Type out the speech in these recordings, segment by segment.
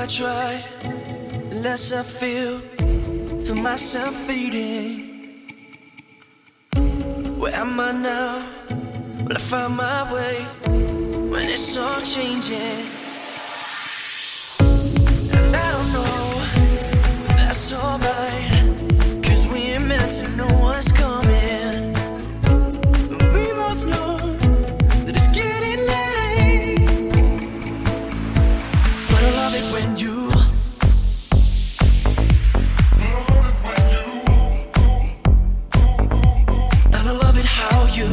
I try, the less I feel myself fading. Where am I now? Will I find my way when it's all changing? And I don't know, but that's alright, 'cause we ain't meant to know what's coming. But we both know that it's getting late. But I love it when you how you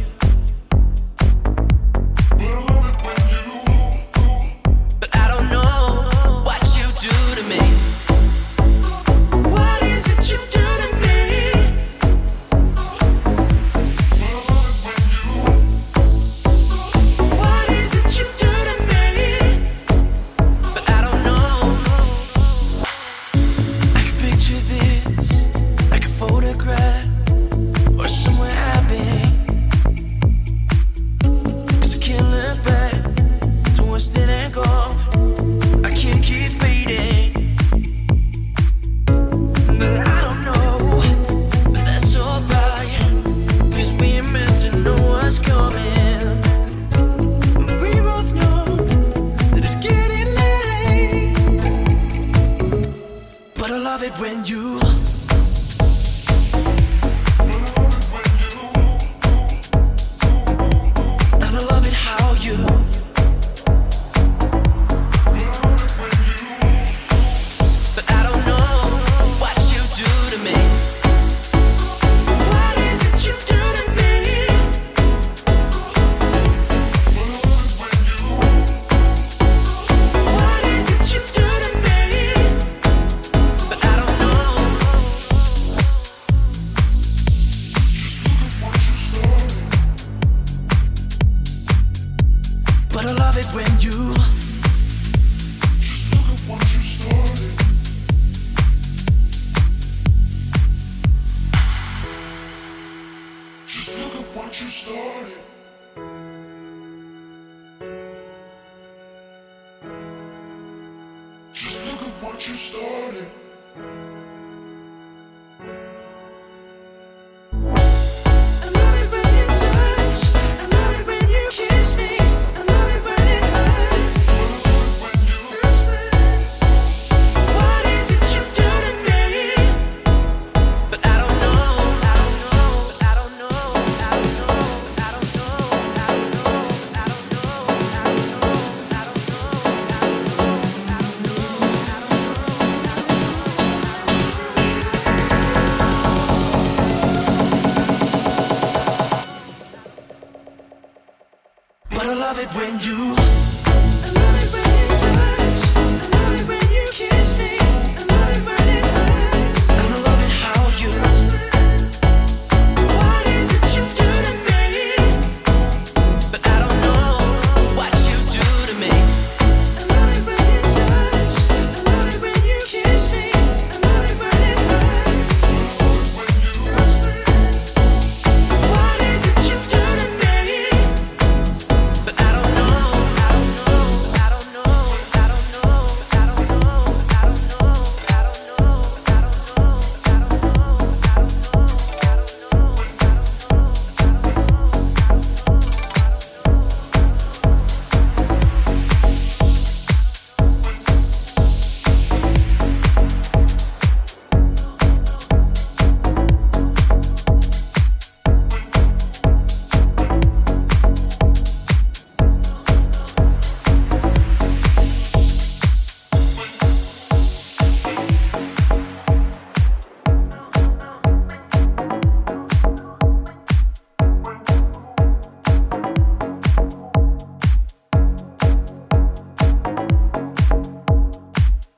but I don't know what you do to me. What is it you do to me? What is it you do to me? But I don't know. I can picture this like a photograph or somewhere happy, 'cause I can't look back to what's didn't go. I can't keep fading, but I don't know, but that's alright, 'cause we ain't meant to know what's coming. We both know that it's getting late, but I love it when you how you but I don't know what you do to me. What is it you do to me? What is it you do to me? But I don't know. But I love it when you just look at what you started. Just look at what you started. Just look at what you started. But I love it when you